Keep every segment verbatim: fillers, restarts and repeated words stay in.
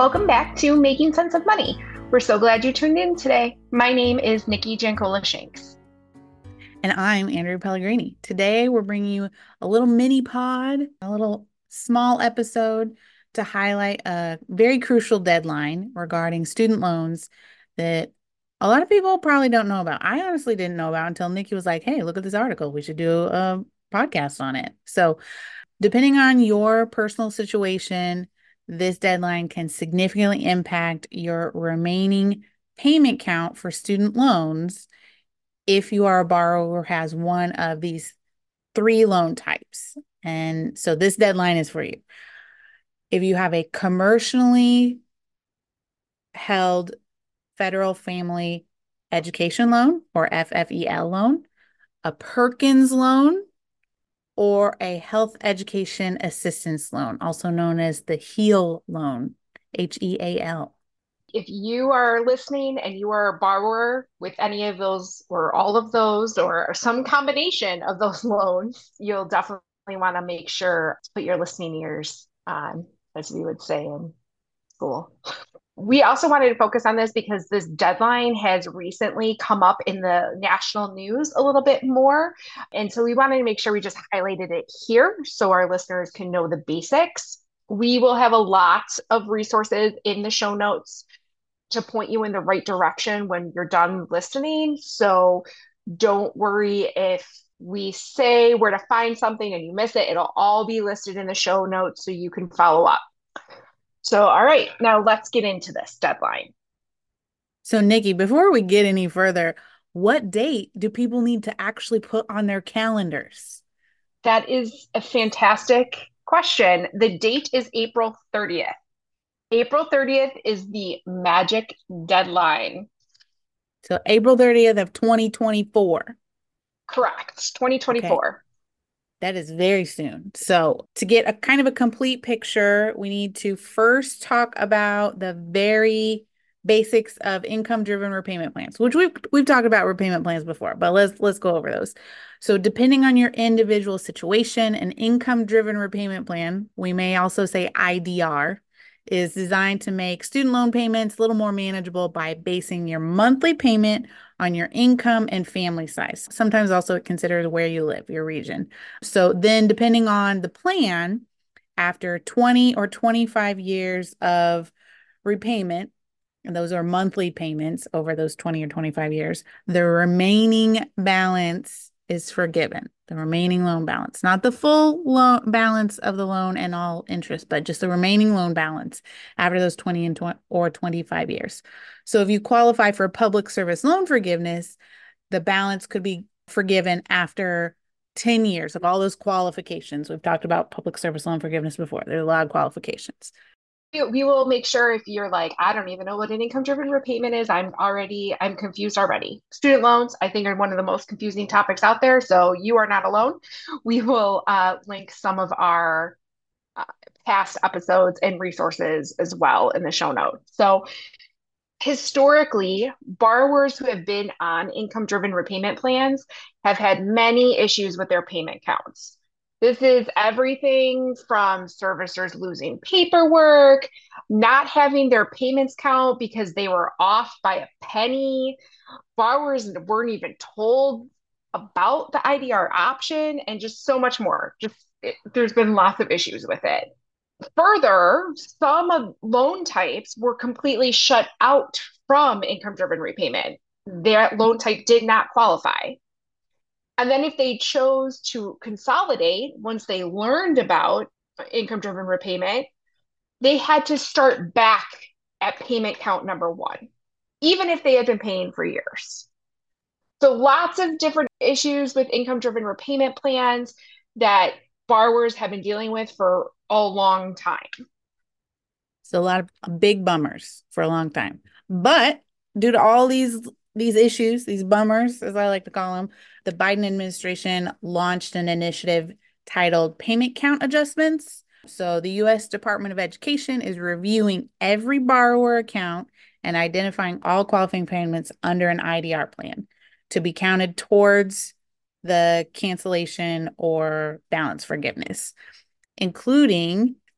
Welcome back to Making Sense of Money. We're so glad you tuned in today. My name is Nikki Jancola Shanks. And I'm Andrea Pellegrini. Today, we're bringing you a little mini pod, a little small episode to highlight a very crucial deadline regarding student loans that a lot of people probably don't know about. I honestly didn't know about until Nikki was like, hey, look at this article. We should do a podcast on it. So, depending on your personal situation, this deadline can significantly impact your remaining payment count for student loans if you are a borrower who has one of these three loan types. And so this deadline is for you. If you have a commercially held federal family education loan or F F E L loan, a Perkins loan, or a health education assistance loan, also known as the HEAL loan, H E A L. If you are listening and you are a borrower with any of those or all of those or some combination of those loans, you'll definitely want to make sure to put your listening ears on, as we would say in school. We also wanted to focus on this because this deadline has recently come up in the national news a little bit more. And so we wanted to make sure we just highlighted it here so our listeners can know the basics. We will have a lot of resources in the show notes to point you in the right direction when you're done listening. So don't worry if we say where to find something and you miss it, it'll all be listed in the show notes so you can follow up. So, all right, now let's get into this deadline. So, Nikki, before we get any further, what date do people need to actually put on their calendars? That is a fantastic question. The date is April thirtieth. April thirtieth is the magic deadline. So April thirtieth of twenty twenty-four. Correct, Okay. twenty twenty-four. That is very soon. So to get a kind of a complete picture, we need to first talk about the very basics of income-driven repayment plans, which we've we've talked about repayment plans before, but let's let's go over those. So depending on your individual situation, an income-driven repayment plan, we may also say I D R, is designed to make student loan payments a little more manageable by basing your monthly payment on your income and family size. Sometimes also it considers where you live, your region. So then, depending on the plan, after twenty or twenty-five years of repayment, and those are monthly payments over those twenty or twenty-five years, the remaining balance is forgiven. The remaining loan balance, not the full loan balance of the loan and all interest, but just the remaining loan balance after those twenty and twenty or twenty-five years. So if you qualify for public service loan forgiveness, the balance could be forgiven after ten years of all those qualifications. We've talked about public service loan forgiveness before. There's a lot of qualifications. We will make sure if you're like, I don't even know what an income driven repayment is, I'm already, I'm confused already. Student loans, I think, are one of the most confusing topics out there. So you are not alone. We will uh, link some of our uh, past episodes and resources as well in the show notes. So historically, borrowers who have been on income driven repayment plans have had many issues with their payment counts. This is everything from servicers losing paperwork, not having their payments count because they were off by a penny. Borrowers weren't even told about the I D R option, and just so much more. Just it, there's been lots of issues with it. Further, some of loan types were completely shut out from income driven repayment. Their loan type did not qualify. And then if they chose to consolidate once they learned about income driven repayment, they had to start back at payment count number one, even if they had been paying for years. So lots of different issues with income driven repayment plans that borrowers have been dealing with for a long time. So a lot of big bummers for a long time. But due to all these these issues, these bummers, as I like to call them, the Biden administration launched an initiative titled Payment Count Adjustments. So the U S Department of Education is reviewing every borrower account and identifying all qualifying payments under an I D R plan to be counted towards the cancellation or balance forgiveness, including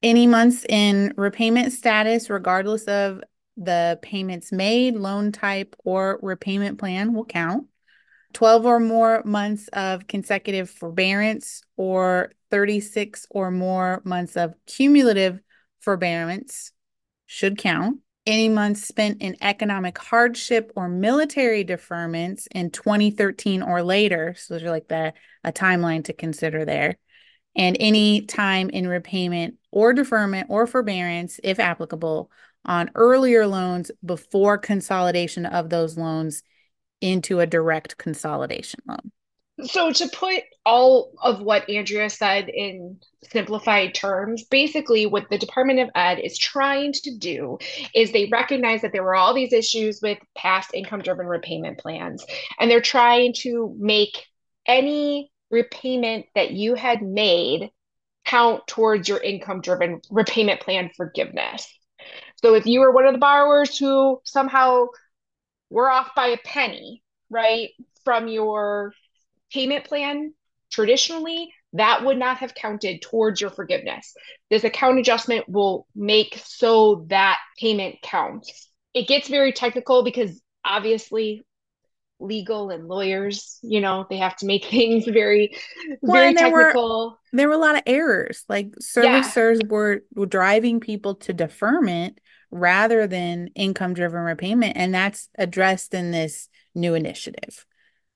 Any months in repayment status, regardless of the payments made, loan type, or repayment plan will count. twelve or more months of consecutive forbearance or thirty-six or more months of cumulative forbearance should count. Any months spent in economic hardship or military deferments in twenty thirteen or later, so those are like the a timeline to consider there. And any time in repayment or deferment or forbearance, if applicable, on earlier loans before consolidation of those loans into a direct consolidation loan. So to put all of what Andrea said in simplified terms, basically what the Department of Ed is trying to do is they recognize that there were all these issues with past income-driven repayment plans, and they're trying to make any repayment that you had made count towards your income-driven repayment plan forgiveness. So if you were one of the borrowers who somehow were off by a penny, right, from your payment plan, traditionally, that would not have counted towards your forgiveness. This account adjustment will make so that payment counts. It gets very technical because obviously legal and lawyers, you know, they have to make things very, Well, very and there were technical. there were a lot of errors. Like Yeah, servicers were, were driving people to deferment rather than income-driven repayment, and that's addressed in this new initiative.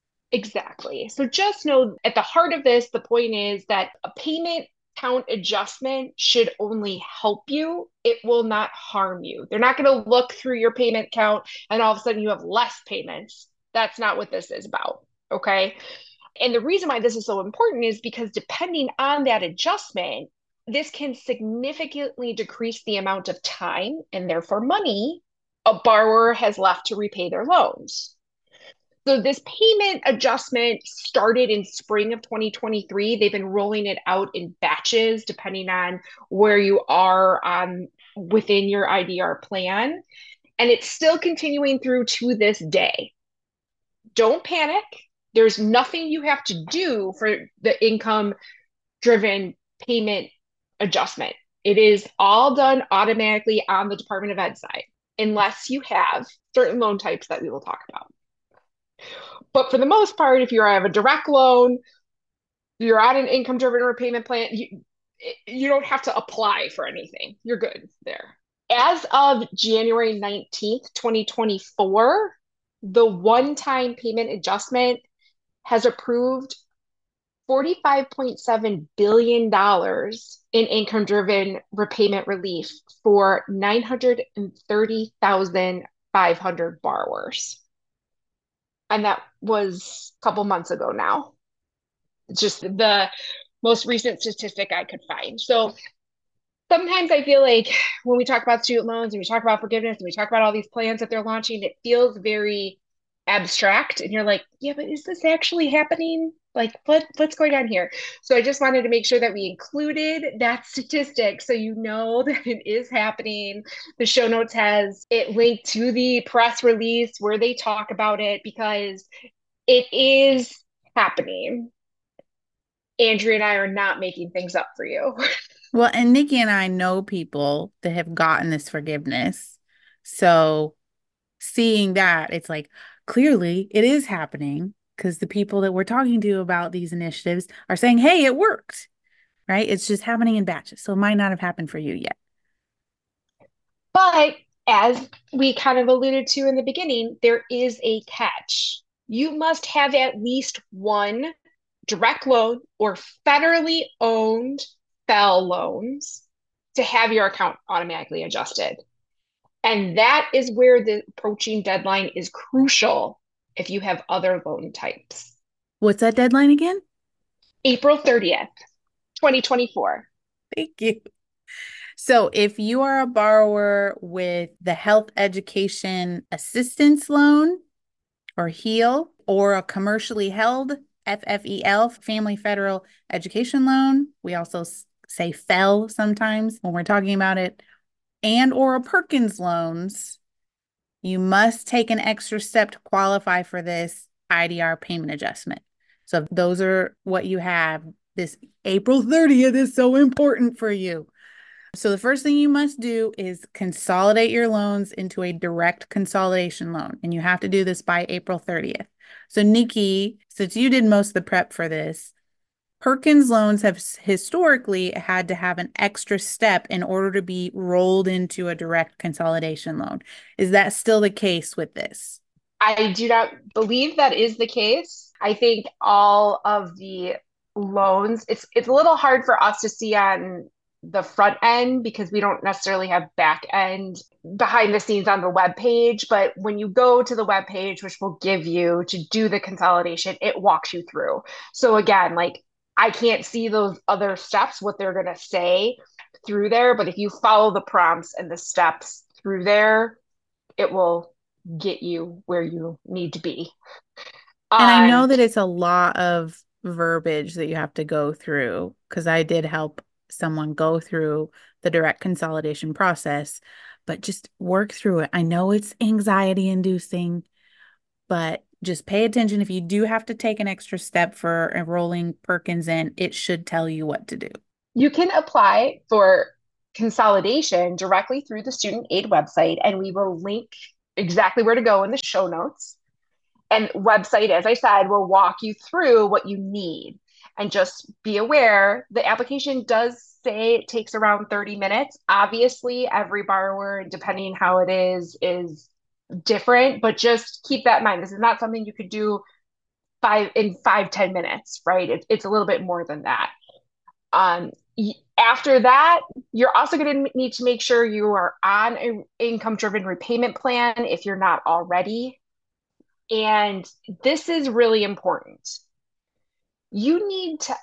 exactly. So just know at the heart of this, the point is that a payment count adjustment should only help you. It will not harm you. They're not going to look through your payment count and all of a sudden you have less payments. That's not what this is about. Okay. And the reason why this is so important is because depending on that adjustment, this can significantly decrease the amount of time and therefore money a borrower has left to repay their loans. So this payment adjustment started in spring of twenty twenty-three. They've been rolling it out in batches depending on where you are on within your I D R plan. And it's still continuing through to this day. Don't panic. There's nothing you have to do for the income driven payment adjustment. It is all done automatically on the Department of Ed side, unless you have certain loan types that we will talk about. But for the most part, if you have a direct loan, you're on an income driven repayment plan, you, you don't have to apply for anything. You're good there. As of January nineteenth, twenty twenty-four, the one time payment adjustment has approved forty-five point seven billion dollars in income driven repayment relief for nine hundred thirty thousand five hundred borrowers. And that was a couple months ago now. It's just the most recent statistic I could find. So sometimes I feel like when we talk about student loans and we talk about forgiveness and we talk about all these plans that they're launching, it feels very abstract. And you're like, yeah, but is this actually happening? Like, what what's going on here? So I just wanted to make sure that we included that statistic so you know that it is happening. The show notes has it linked to the press release where they talk about it because it is happening. Andrea and I are not making things up for you. Well, and Nikki and I know people that have gotten this forgiveness. So seeing that, it's like clearly it is happening because the people that we're talking to about these initiatives are saying, hey, it worked, right? It's just happening in batches. So it might not have happened for you yet. But as we kind of alluded to in the beginning, there is a catch. You must have at least one direct loan or federally owned F E L loans to have your account automatically adjusted. And that is where the approaching deadline is crucial if you have other loan types. What's that deadline again? April thirtieth, twenty twenty-four. Thank you. So if you are a borrower with the Health Education Assistance Loan or HEAL or a commercially held F F E L, Family Federal Education Loan, we also say F E L sometimes when we're talking about it, and or a Perkins loans, you must take an extra step to qualify for this I D R payment adjustment. So if those are what you have, this April thirtieth is so important for you. So the first thing you must do is consolidate your loans into a direct consolidation loan. And you have to do this by April thirtieth. So Nikki, since you did most of the prep for this, Perkins loans have historically had to have an extra step in order to be rolled into a direct consolidation loan. Is that still the case with this? I do not believe that is the case. I think all of the loans, it's it's a little hard for us to see on the front end because we don't necessarily have back end behind the scenes on the web page. But when you go to the web page, which will give you to do the consolidation, it walks you through. So again, like I can't see those other steps, what they're going to say through there. But if you follow the prompts and the steps through there, it will get you where you need to be. And I know Um, that it's a lot of verbiage that you have to go through because I did help someone go through the direct consolidation process, but just work through it. I know it's anxiety inducing, but just pay attention. If you do have to take an extra step for enrolling Perkins in, it should tell you what to do. you can apply for consolidation directly through the student aid website, and we will link exactly where to go in the show notes. And website, as I said, will walk you through what you need. And just be aware the application does say it takes around thirty minutes. Obviously, every borrower, depending how it is, is different, but just keep that in mind. This is not something you could do five in five ten minutes, right? It, it's a little bit more than that. Um, After that, you're also going to need to make sure you are on an income driven repayment plan if you're not already. And this is really important. You need to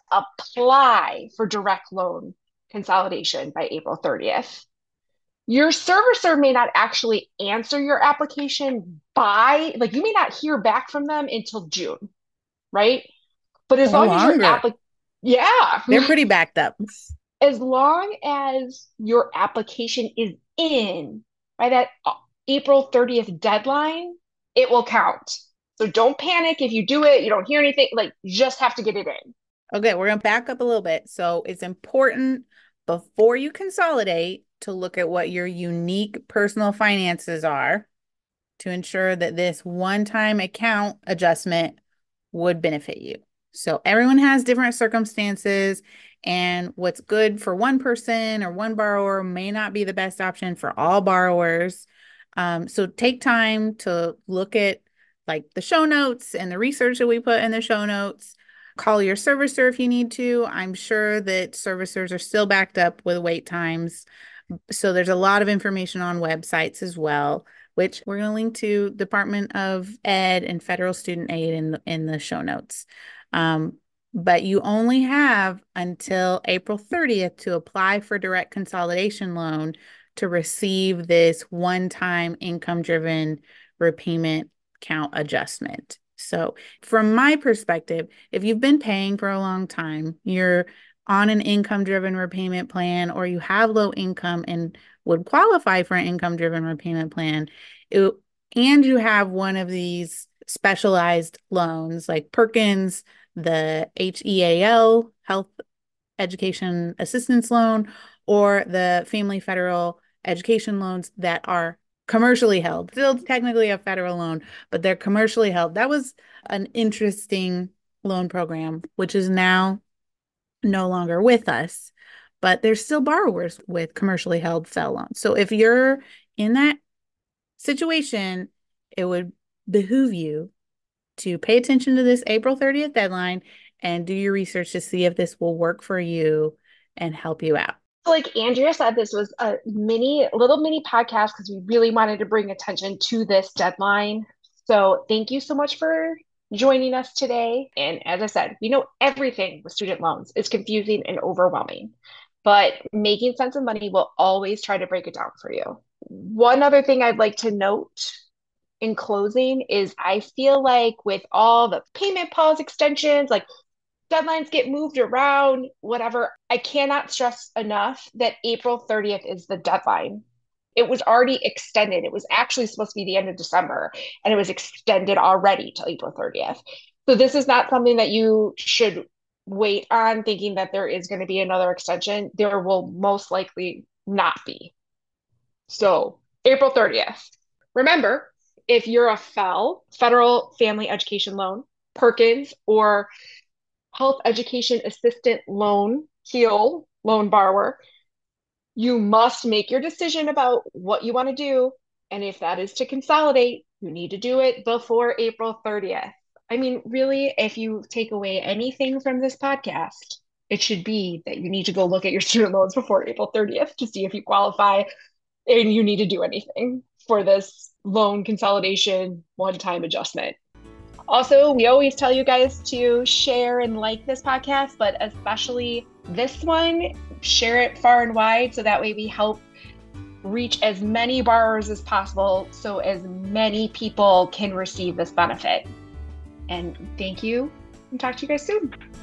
apply for direct loan consolidation by April thirtieth. Your servicer may not actually answer your application by, like, you may not hear back from them until June, right? But as Or long as your longer. applic, yeah, They're pretty backed up. as long as your application is in by that April thirtieth deadline, it will count. So don't panic if you do it, you don't hear anything, like you just have to get it in. Okay, we're going to back up a little bit. So it's important before you consolidate to look at what your unique personal finances are to ensure that this one-time account adjustment would benefit you. So everyone has different circumstances, and what's good for one person or one borrower may not be the best option for all borrowers. Um, so take time to look at like the show notes and the research that we put in the show notes. Call your servicer if you need to. I'm sure that servicers are still backed up with wait times. So there's a lot of information on websites as well, which we're going to link to Department of Ed and Federal Student Aid in the, in the show notes. Um, but you only have until April thirtieth to apply for direct consolidation loan to receive this one-time income-driven repayment count adjustment. So from my perspective, if you've been paying for a long time, you're on an income-driven repayment plan, or you have low income and would qualify for an income-driven repayment plan, it, and you have one of these specialized loans like Perkins, the H E A L, Health Education Assistance Loan, or the Family Federal Education Loans that are commercially held, still technically a federal loan, but they're commercially held. That was an interesting loan program, which is now no longer with us, but there's still borrowers with commercially held F E L loans. So if you're in that situation, it would behoove you to pay attention to this April thirtieth deadline and do your research to see if this will work for you and help you out. Like Andrea said, this was a mini, little mini podcast because we really wanted to bring attention to this deadline. So thank you so much for joining us today. And as I said, we know everything with student loans is confusing and overwhelming, but making sense of money will always try to break it down for you. One other thing I'd like to note in closing is I feel like with all the payment pause extensions, like deadlines get moved around, whatever. I cannot stress enough that April thirtieth is the deadline. It was already extended. It was actually supposed to be the end of December, and it was extended already till April thirtieth. So this is not something that you should wait on thinking that there is going to be another extension. There will most likely not be. So April thirtieth. Remember, if you're a F E L, Federal Family Education Loan, Perkins, or Health Education Assistant Loan, HEAL loan borrower, you must make your decision about what you want to do. And if that is to consolidate, you need to do it before April thirtieth. I mean, really, if you take away anything from this podcast, it should be that you need to go look at your student loans before April thirtieth to see if you qualify and you need to do anything for this loan consolidation one-time adjustment. Also, we always tell you guys to share and like this podcast, but especially this one, share it far and wide so that way we help reach as many borrowers as possible so as many people can receive this benefit. And thank you, and talk to you guys soon.